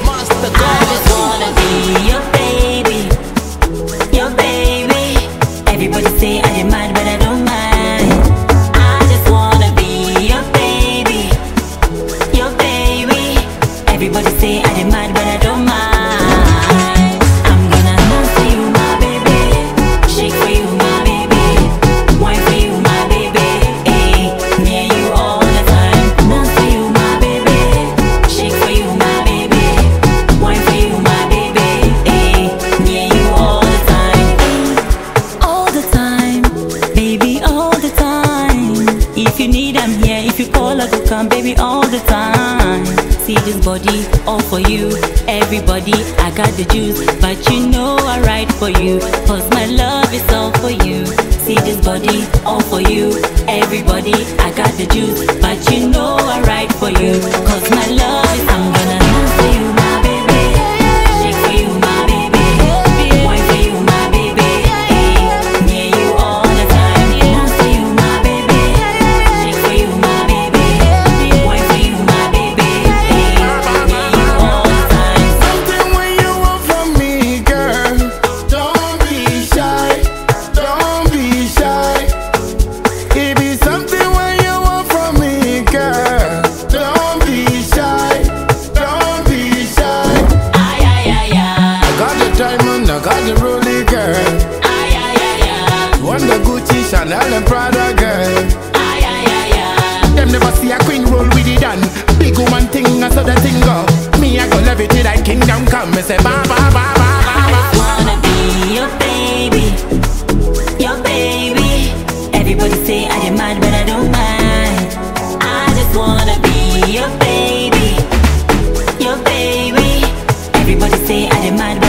Master I just wanna be your baby, your baby. Everybody say I am mad, but I don't mind. I just wanna be your baby, your baby. Everybody say I am mad, but I don't mind. I'm gonna dance for you, my baby. Shake for you, my baby. Wine for you, my baby. Hey, near you all the time. Dance for you, my baby. Shake for you, my baby. Wine for you, my baby. Hey, near you all the time. All the time, baby, all the time. If you need, I'm here. If you call, I go come, baby, all the time. See this body, all for you. Everybody, I got the juice, but you know I ride for you. Cause my love is all for you. See this body, all for you. Everybody, I got the juice, but you know I ride for you. Cause my love is, I'm gonna dance for you, my baby. Shake for you, my baby. Wine for you, my baby. Hey, near you all the time. Dance for you, my baby. Shake for you, my baby. Wine for you, my baby. Hey, near you all the time. Something when you want from me, girl. Don't be shy, don't be shy. It be something when you want from me, girl. Don't be shy, don't be shy. Ay, ay, ay, ay. I got the diamond, I got the rollie, girl. Ay, ay, ay, ay. Want the Gucci, Chanel and Prada, girl. Ay, ay, ay, ay. Them never see a queen roll with it done. Big woman thing, I saw the thing go. Me, I go love it till that kingdom come. Me say ba ba ba ba ba ba. Wanna be your baby, your baby. Everybody say I am mad, but I don't mind. I just wanna be your baby, your baby. Everybody say I am mad, but